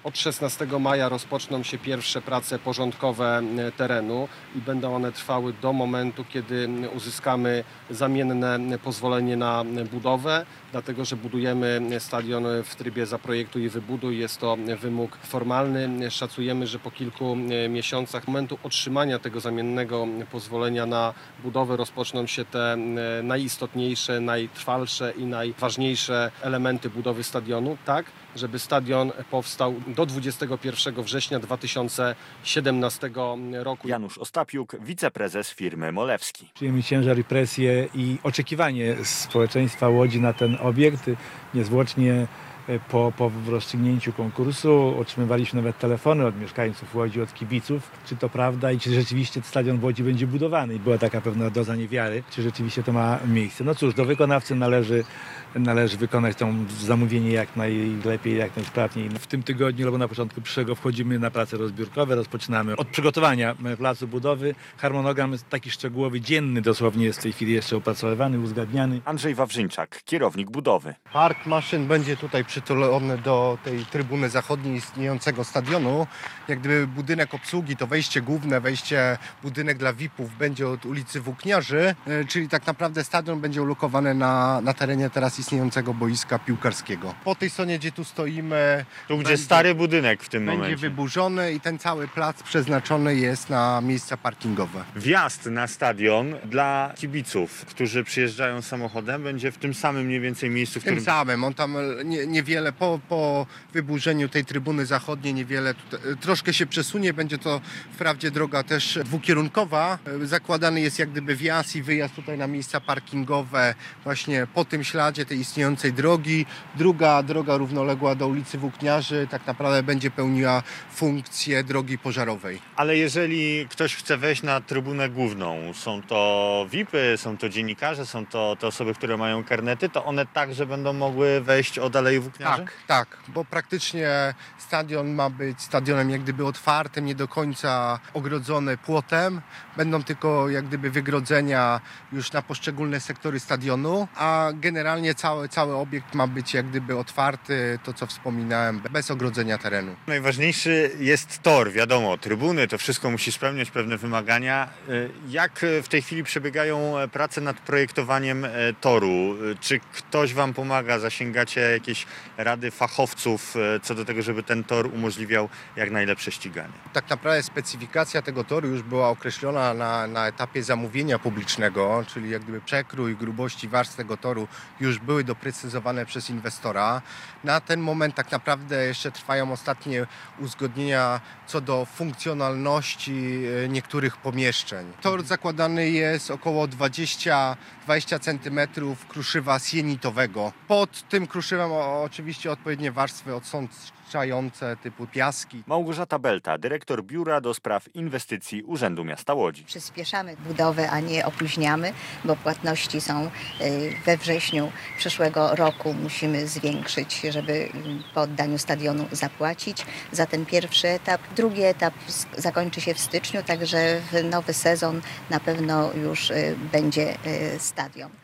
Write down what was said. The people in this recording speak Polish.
Od 16 maja rozpoczną się pierwsze prace porządkowe terenu i będą one trwały do momentu, kiedy uzyskamy zamienne pozwolenie na budowę, dlatego że budujemy stadion w trybie zaprojektuj i wybuduj. Jest to wymóg formalny. Szacujemy, że po kilku miesiącach momentu otrzymania tego zamiennego pozwolenia na budowę rozpoczną się te najistotniejsze, najtrwalsze i najważniejsze elementy budowy stadionu, tak żeby stadion powstał do 21 września 2017 roku. Janusz Ostapiuk, wiceprezes firmy Molewski. Czujemy ciężar i presję i oczekiwanie społeczeństwa Łodzi na ten obiekt. Niezwłocznie po rozstrzygnięciu konkursu otrzymywaliśmy nawet telefony od mieszkańców Łodzi, od kibiców, czy to prawda i czy rzeczywiście stadion w Łodzi będzie budowany. I była taka pewna doza niewiary, czy rzeczywiście to ma miejsce. No cóż, do wykonawcy należy wykonać to zamówienie jak najlepiej, jak najsprawniej. W tym tygodniu albo na początku przyszłego wchodzimy na prace rozbiórkowe, rozpoczynamy od przygotowania placu budowy. Harmonogram jest taki szczegółowy, dzienny dosłownie jest w tej chwili jeszcze opracowywany, uzgadniany. Andrzej Wawrzyńczak, kierownik budowy. Park maszyn będzie tutaj przytulony do tej trybuny zachodniej istniejącego stadionu. Jak gdyby budynek obsługi, to wejście główne, budynek dla VIP-ów będzie od ulicy Włókniarzy, czyli tak naprawdę stadion będzie ulokowany na terenie teraz istniejącego boiska piłkarskiego. Po tej stronie, gdzie tu stoimy, Tu gdzie stary budynek w tym będzie momencie. wyburzony i ten cały plac przeznaczony jest na miejsca parkingowe. Wjazd na stadion dla kibiców, którzy przyjeżdżają samochodem, będzie w tym samym mniej więcej miejscu, w Tym którym... samym, on tam niewiele po wyburzeniu tej trybuny zachodniej niewiele troszkę się przesunie, będzie to wprawdzie droga też dwukierunkowa. Zakładany jest jak gdyby wjazd i wyjazd tutaj na miejsca parkingowe właśnie po tym śladzie tej istniejącej drogi. Druga droga równoległa do ulicy Włókniarzy tak naprawdę będzie pełniła funkcję drogi pożarowej. Ale jeżeli ktoś chce wejść na trybunę główną, są to VIP-y, są to dziennikarze, są to te osoby, które mają karnety, to one także będą mogły wejść od Alei Włókniarzy? Tak, bo praktycznie stadion ma być stadionem jak gdyby otwartym, nie do końca ogrodzony płotem. Będą tylko jak gdyby wygrodzenia już na poszczególne sektory stadionu, a generalnie cały obiekt ma być jak gdyby otwarty, to co wspominałem, bez ogrodzenia terenu. Najważniejszy jest tor, wiadomo, trybuny, to wszystko musi spełniać pewne wymagania. Jak w tej chwili przebiegają prace nad projektowaniem toru? Czy ktoś Wam pomaga? Zasięgacie jakieś rady fachowców co do tego, żeby ten tor umożliwiał jak najlepsze ściganie? Tak naprawdę specyfikacja tego toru już była określona na etapie zamówienia publicznego, czyli jak gdyby przekrój, grubości warstw tego toru już były doprecyzowane przez inwestora. Na ten moment tak naprawdę jeszcze trwają ostatnie uzgodnienia co do funkcjonalności niektórych pomieszczeń. Tor zakładany jest około 20 cm kruszywa sienitowego. Pod tym kruszywem oczywiście odpowiednie warstwy odsączające typu piaski. Małgorzata Belta, dyrektor Biura do Spraw Inwestycji Urzędu Miasta Łodzi. Przyspieszamy budowę, a nie opóźniamy, bo płatności są we wrześniu przyszłego roku. Musimy zwiększyć, żeby po oddaniu stadionu zapłacić za ten pierwszy etap. Drugi etap zakończy się w styczniu, także w nowy sezon na pewno już będzie stadion.